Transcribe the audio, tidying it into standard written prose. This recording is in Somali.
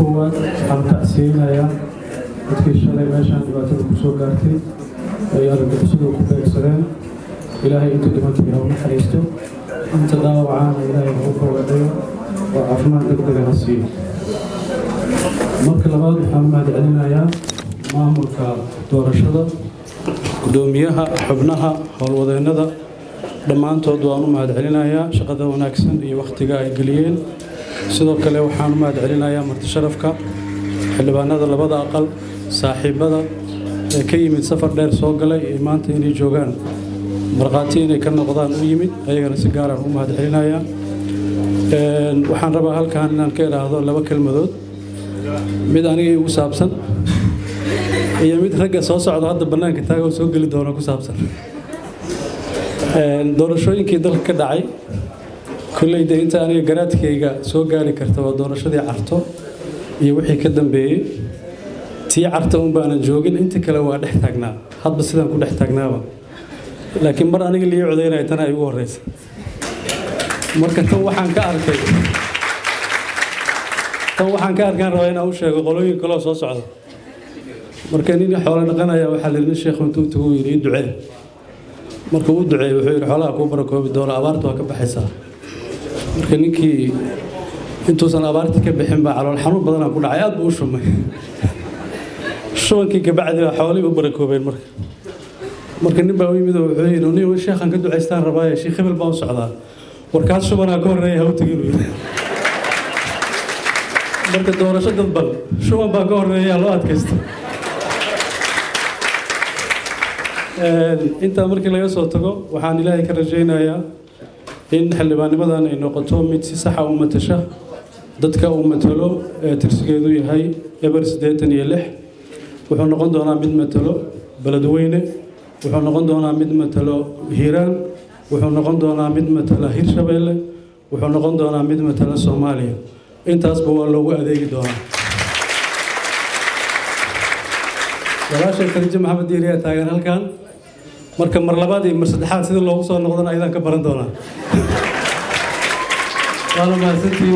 كواد عم تأسينا يا تكشف لي ماشي عند بعض الكسور قارتي يا رب تسلو كوباية سلام إلهي أنت اللي ما تبيها ونحريسته أنت داو عام إلهي هو وعديه وعفمان تقدر هالسيء مرك لبعض محمد علينا يا مامورك دور الشدة قدوميها حبناها والوضعنا dhammaantood waan u mahad celinayaa shaqada wanaagsan iyo waqtiga ay galiyeen sidoo kale waxaan u mahad celinayaa marti sharafka xildhibaanada labada aqal saaxiibada ee ka yimid safar dheer soo galay ee maanta inay joogaan marqaati inay ka noqdaan u yimid ayagana si gaar ah u mahad celinayaa waxaan rabaa halkaan inaan ka iraahdo laba kelmadood mid aniga igu saabsan iyo mid ragga soo socda hadda banaanka taago soo gali doona ku saabsan doorashooyinkii dalka ka dhacay kullayda inta aniga garaadkayga soo gaari karta waa doorashadii carto iyo wixii ka dambeeyay tii carto un baanan joogin inta kale waa dhex taagnaa hadba sidaan ku dhex taagnaaba laakiin mar aniga lii codaynaya tan ay ugu horeysa marka tan waxaan ka arkaan rabaa inaan u sheego qolooyin kaloo soo socda marka nin xoolo dhaqanaya waxaa la yidhi sheekhu intuu tagu yidhi ii ducee marka uu duceeyay wuxuu yiri xoolaha ku barakoobi doona abaartu waa ka baxaysaa marka ninkii intuusan abaartii ka bixin baa calool xanuun badan ku dhacay aad buu u shumay shubankii ka bacdi xoolihii u barakoobeen marka nin baa u yimid oo wuxuu yiri nin sheekhan ka duceystaan rabaa sheekh hebel baa u socdaa warkaas shubanaha ka horeeya ha u tagin marka doorasho dadbal shuban baa ka horeeya loo adkaysto inta markii laga soo tago waxaan ilaahay ka rajaynayaa in xildhibaannimadan ay noqoto mid si sax ah u matasha dadka uu matalo ee tirsigeedu yahay eber 86 wuxuu noqon doonaa mid matalo beledweyne wuxuu noqon doonaa mid matalo hiiraan wuxuu noqon doonaa mid matala hirshabeelle wuxuu noqon doonaa mid matala Soomaaliya intaasba waa loogu adeegi doonaa walaashay Khadija Maxamed Diiriya taagan halkan marka mar labaad iyo mar saddexaad sida loogu soo noqdana aydan ka baran doonaa wala ma santii